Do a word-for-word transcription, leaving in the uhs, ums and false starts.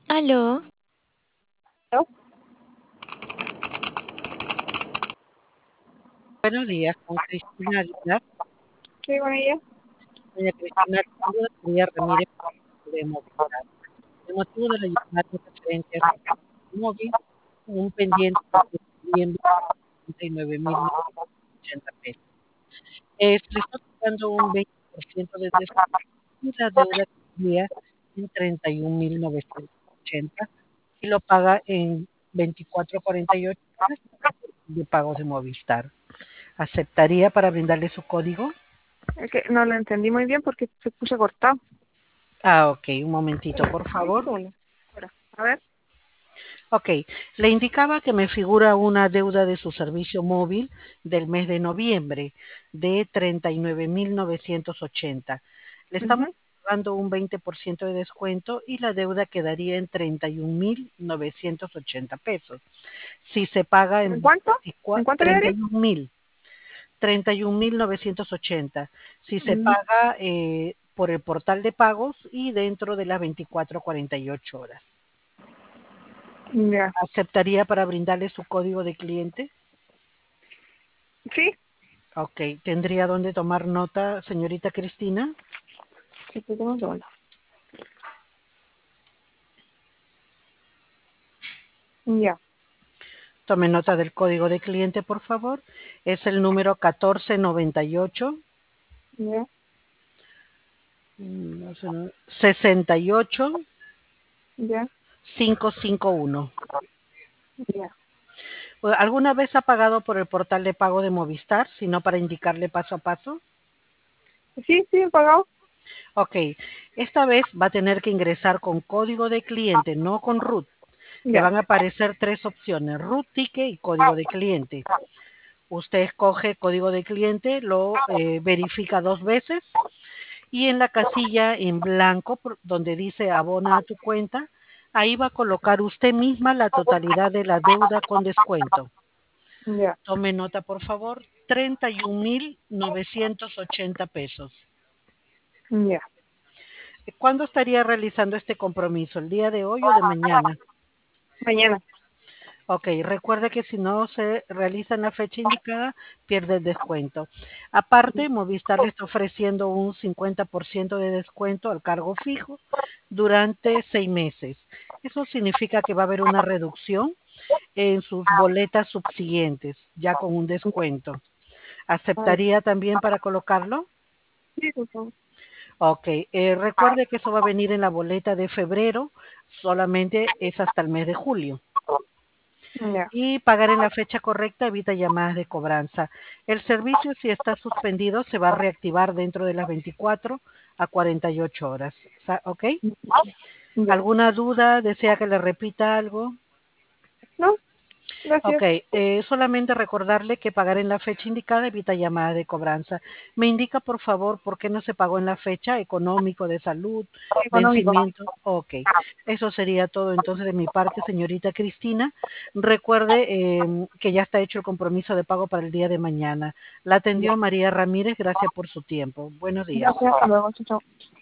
Aló, ¿No? Buenos días, con Cristina Aguilar. Sí, con ella. Doña Cristina Arturo María Ramírez de Movilidad. El motivo de la llamada es referente a su móvil, con un pendiente de treinta y nueve mil ochenta pesos. Eh, se le está pagando un veinte por ciento de descuento y la deuda sería en treinta y un mil novecientos ochenta y lo paga en veinticuatro cuarenta y ocho horas de pagos de Movistar. ¿Aceptaría para brindarle su código? Es que no lo entendí muy bien porque se escucha cortado. Ah, ok, un momentito, por Un favor. segundo. Espera, a ver. Ok, le indicaba que me figura una deuda de su servicio móvil del mes de noviembre de treinta y nueve mil novecientos ochenta. Le estamos Ujú. dando un veinte por ciento de descuento y la deuda quedaría en treinta y un mil novecientos ochenta pesos. Si se paga ¿En en cuánto? ¿En cuánto le treinta daré? y un mil, treinta y un mil novecientos ochenta. Si se Mm, paga eh, por el portal de pagos y dentro de las veinticuatro a cuarenta y ocho horas. ya. ¿Aceptaría para brindarle su código de cliente? Sí. Ok, ¿tendría dónde tomar nota, señorita Cristina? Sí, sí, tengo un segundo. Ya. Tome nota del código de cliente, por favor. Es el número catorce noventa y ocho, Ya. mm, no sé, no, sesenta y ocho Ya. quinientos cincuenta y uno. Ya. ¿Alguna vez ha pagado por el portal de pago de Movistar, sino para indicarle paso a paso? Sí, sí, he pagado. Ok, esta vez va a tener que ingresar con código de cliente, no con root. Le Ya. van a aparecer tres opciones, root, ticket y código de cliente. Usted escoge código de cliente, lo eh, verifica dos veces y en la casilla en blanco por- donde dice abona a tu cuenta, ahí va a colocar usted misma la totalidad de la deuda con descuento. Ya. Tome nota, por favor, treinta y un mil novecientos ochenta pesos. Ya. ¿Cuándo estaría realizando este compromiso? ¿El día de hoy o de mañana? Mañana. Ok, recuerde que si no se realiza en la fecha indicada, pierde el descuento. Aparte, Movistar le está ofreciendo un cincuenta por ciento de descuento al cargo fijo durante seis meses. Eso significa que va a haber una reducción en sus boletas subsiguientes, ya con un descuento. Ay, ¿Aceptaría también para colocarlo? sí, por favor. Ok, eh, recuerde que eso va a venir en la boleta de febrero, solamente es hasta el mes de julio. Ya. Y pagar en la fecha correcta evita llamadas de cobranza. El servicio, si está suspendido, se va a reactivar dentro de las veinticuatro a cuarenta y ocho horas. Sa- ¿Ok? Ya. ¿Alguna duda? ¿Desea que le repita algo? No, Ok, gracias. eh, solamente recordarle que pagar en la fecha indicada evita llamadas de cobranza. Me indica, por favor, por qué no se pagó en la fecha, económico, de salud, Económico. vencimiento. Ok, eso sería todo entonces de mi parte, señorita Cristina. Recuerde eh, que ya está hecho el compromiso de pago para el día de mañana. La Ya. atendió María Ramírez, gracias por su tiempo. Buenos días. Gracias. Hasta luego. Chao, chao.